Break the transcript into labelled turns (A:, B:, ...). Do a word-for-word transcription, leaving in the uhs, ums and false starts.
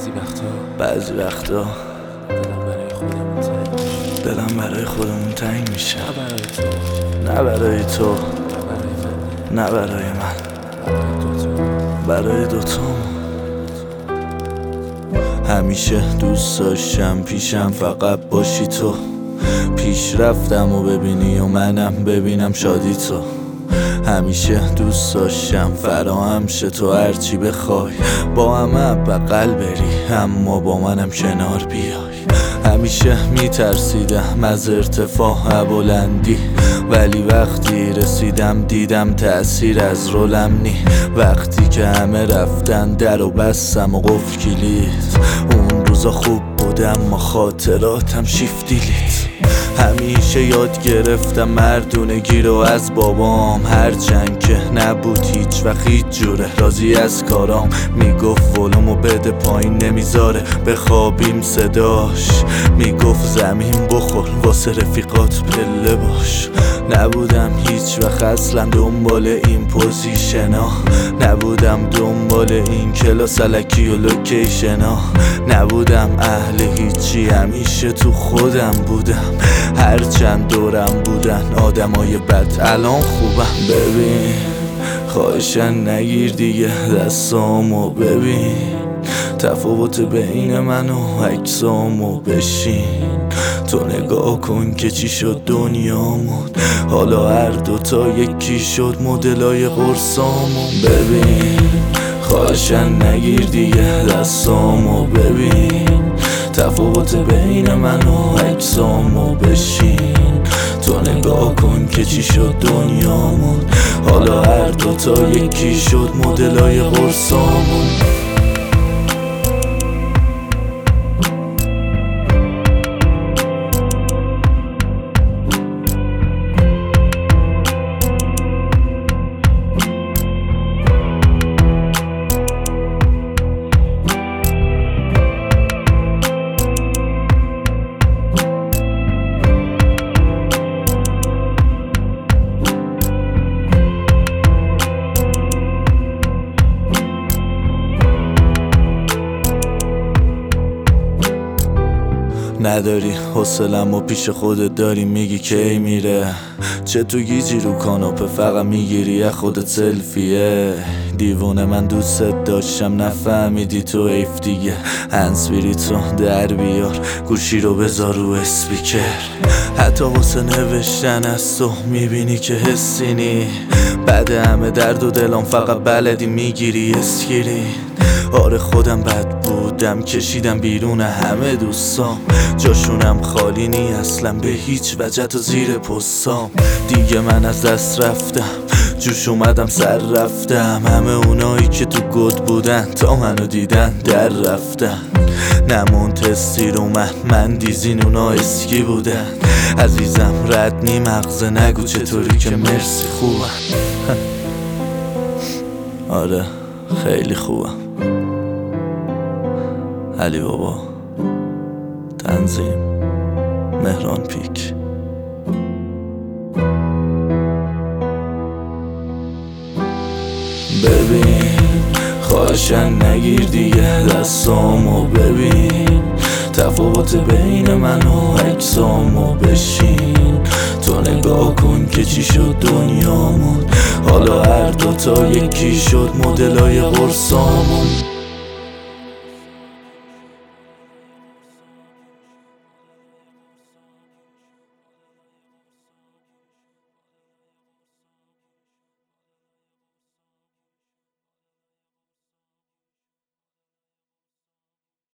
A: بعضی وقتا
B: بعضی وقتا
A: دلم برای خودمون تنگ میشه.
B: دلم برای خودمون تنگ میشه.
A: نه برای تو،
B: نه برای تو،
A: نه برای من،
B: نه برای من،
A: برای دوتا.
B: برای دوتا. همیشه دوست داشتم پیشم فقط باشی تو، پیش رفتم و ببینی و منم ببینم شادی تو. همیشه دوست داشتم فراهم شه تو هرچی بخوای، با همه بغل بری اما با منم کنار بیای. همیشه میترسیدم از ارتفاع بلندی، ولی وقتی رسیدم دیدم تأثیر از رولم نی. وقتی که همه رفتن در و بستم و قفل کلید، اون روزا خوب بودم ما خاطراتم شیفت دیلیت. همیشه یاد گرفتم مردونگی رو از بابام، هرچند که نبود هیچ وقت هیچ جوره راضی از کارام. میگفت ولومو بده پایین نمیذاره بخوابیم صداش، میگفت زمین بخور واسه رفیقات پله باش. نبودم هیچ وقت اصلا دنبال این پوزیشنا، نبودم دنبال این کلاس الکی و لوکیشنا، نبودم اهل هیچی همیشه تو خودم بودم. هرچند دورم بودن آدمای بد الان خوبم. ببین خواهشن نگیر دیگه دستامو، ببین تفاوت بین من و عکسامو بشین تو نگاه کن که چی شد دنیامون. حالا هر دوتا یکی شد مدلای قرصامون. ببین خواهشن نگیر دیگه دستامو، ببین تفاوت بین من و عکسامو بشین تو نگاه کن که چی شد دنیامون. حالا هر دوتا یکی شد مدلای قرصامون. نداری حوصله‌ام و پیش خودت داری میگی کی میره، چه تو گیجی رو کاناپه فقط میگیری از خودت سلفیه. دیوونه من دوست داشتم نفهمیدی تو حیف دیگه. هنسفیری تو در بیار گوشی رو بذار رو اسپیکر، حتی واسه نوشتن از تو میبینی که حسی نی. بعد همه درد و دلم فقط بلدی میگیری اسکرین. آره خودم بد بودم کشیدم بیرون همه دوستام، جاشونم خالی نی اصلا به هیچ وجه تا زیر پستام. دیگه من از دست رفتم جوش اومدم سر رفتم، همه اونایی که تو گد بودن تا منو دیدن در رفتن. نمون تستی رو من من دیزین اونا اسکی بودن. عزیزم رد نی مغزه نگو چطوری که مرسی خوبم. آره خیلی خوبم. علی بابا، تنظیم مهران پیک. ببین خواهشن نگیر دیگه دستامو، ببین تفاوت بین من و عکسامو بشین تو نگاه کن که چی شد دنیامون. حالا هر دوتا یکی شد مدلای قرصامون.